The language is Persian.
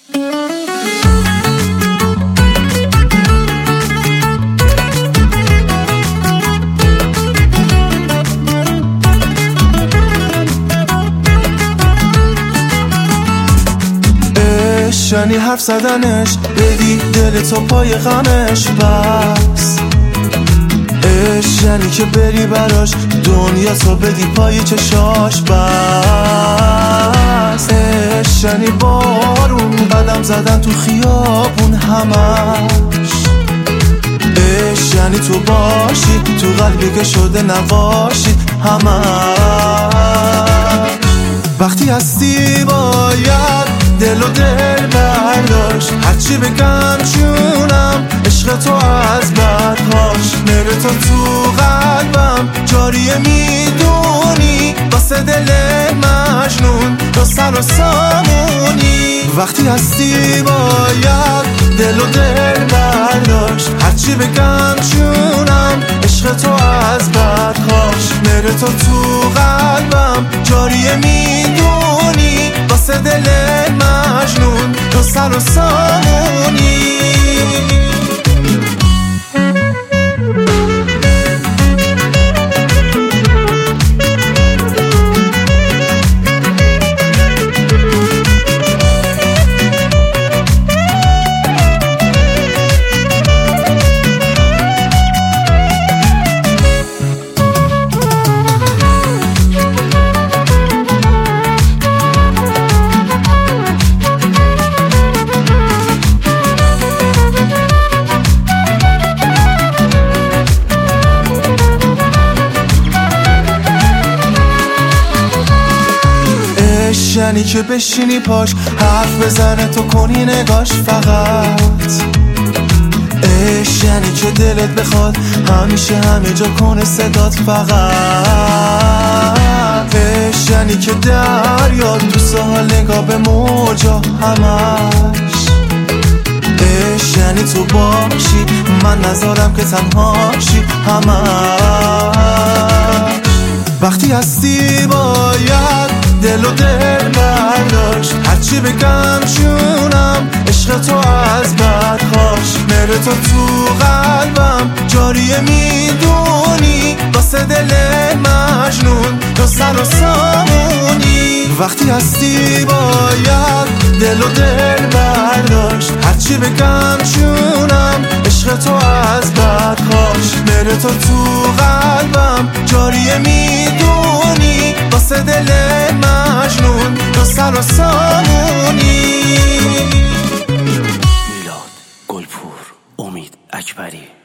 یعنی حرف زدنش، بدی دل تو پای غمش. بس عشق یعنی که بری براش دنیا تو بدی پای چشاش. بس عشق یعنی بارون قدم زدن تو خیابون همش. عشق یعنی تو باشی تو قلبی که شده نباشی همش. وقتی هستی باید دل و دل برداشت، هرچی بگم جونم عشق تو از بدهاش. میره تو قلبم جاریه میدونی، واسه دل مجنون تو سر و سامونی. وقتی هستی باید دل و دل برداشت، هرچی بگم جونم عشق تو از بدهاش. میره تو قلبم جاریه میدونی، واسه دل مجنون تو سر و سامونی. یعنی که بشینی پاش حرف بزنه تو کنی نگاش فقط. عشق یعنی که دلت بخواد همیشه همه جا کنه صدات فقط. عشق یعنی که دریا تو ساحل نگاه به موجا همش. عشق یعنی تو باشی من نذارم که تنهاشی همش. وقتی هستی باید دل و دل برداشت، هرچی بگم جونم عشق تو از بدهاش. میره تو قلبم جاریه میدونی، واسه دل مجنون تو سر و سامونی. وقتی هستی باید دل و دل برداشت، هرچی بگم جونم عشق تو از بدهاش. میره تو قلبم جاریه میدونی، واسه دل مجنون تو سر و سامونی. میلاد گلپور، امید اکبری.